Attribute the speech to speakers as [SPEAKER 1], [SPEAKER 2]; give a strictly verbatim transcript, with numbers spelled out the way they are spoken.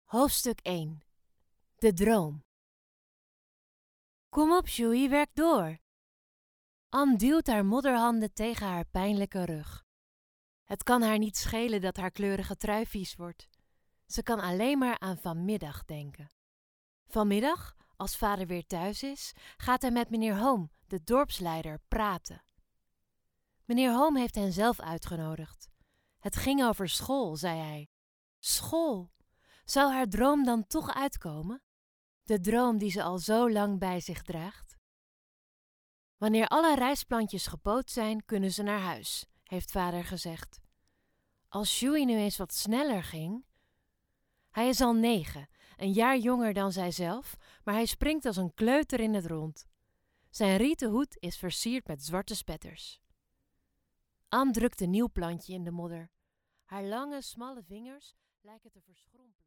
[SPEAKER 1] Hoofdstuk één. De droom. Kom op, Sjoei, werk door. Ann duwt haar modderhanden tegen haar pijnlijke rug. Het kan haar niet schelen dat haar kleurige trui vies wordt. Ze kan alleen maar aan vanmiddag denken. Vanmiddag, als vader weer thuis is, gaat hij met meneer Home, de dorpsleider, praten. Meneer Home heeft hen zelf uitgenodigd. Het ging over school, zei hij. School! Zou haar droom dan toch uitkomen? De droom die ze al zo lang bij zich draagt? Wanneer alle rijstplantjes gepoot zijn, kunnen ze naar huis, heeft vader gezegd. Als Sjoei nu eens wat sneller ging. Hij is al negen, een jaar jonger dan zijzelf, maar hij springt als een kleuter in het rond. Zijn rieten hoed is versierd met zwarte spetters. Ann drukt een nieuw plantje in de modder. Haar lange, smalle vingers lijken te verschrompelen.